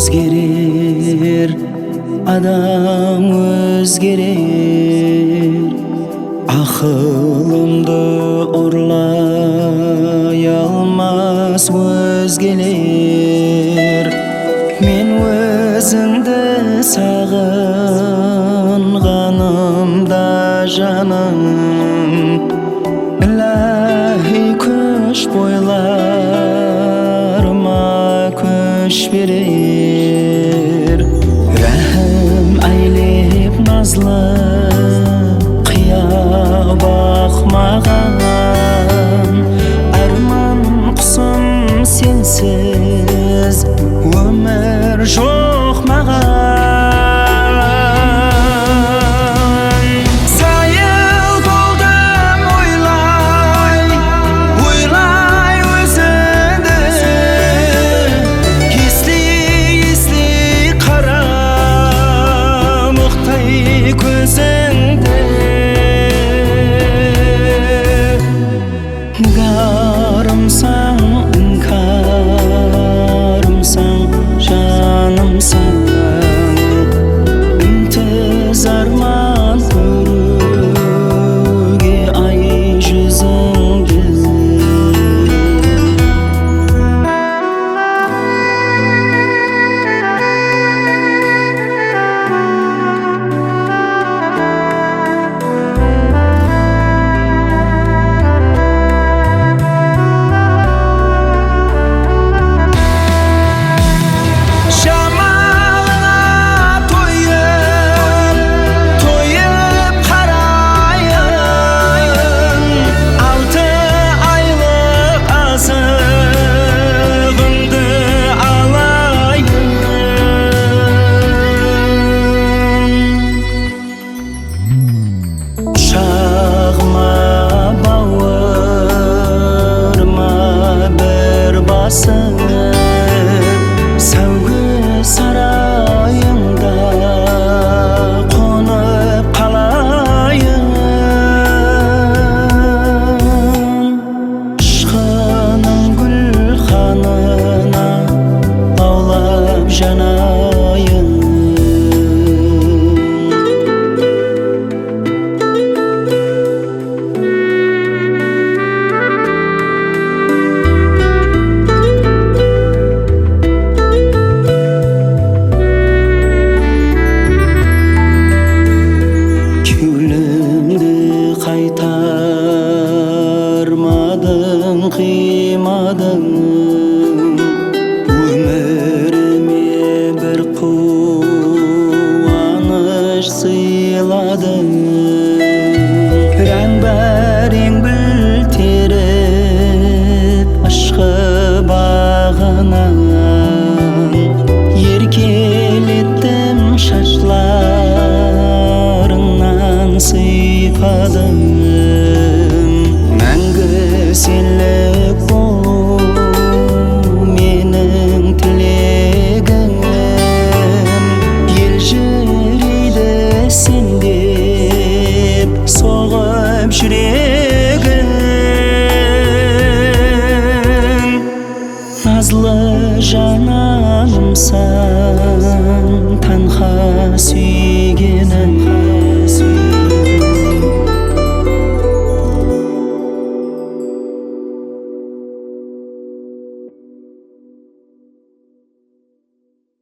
өзгерер, адам өзгерер. Ақылымды ұрлай алмас өзгелер. Мен өзіңді сағынғанымда жаным, иләһи күш бойларыма күш берер. Рәхім айлеп назлы қия бақ маған, арман құсым сенсіз өмір жоқ маған. Сайыл болдым ойлай, ойлай өзіңді, ести қара мұқтай көзіңді. Іңкәрімсің, іңкәрімсің, жанымсың, үнсіз арман көруге ай жүзіңді. Сәугі сарайыңда қонып қалайын. Ұшқының гүлханына лаулап жанайын. Қайтармадың, қимадың, өміріме бір қуаныш сыйладың. Рәң-бәрең білтеріп ашқы бағынан, еркелеттім шашларыңнан сыйпадың. Мәңгі сенлік болу менің тілегім, ел жүрейді сен деп соғып жүрегім. Назлы жананымсың, танха сүйгенім,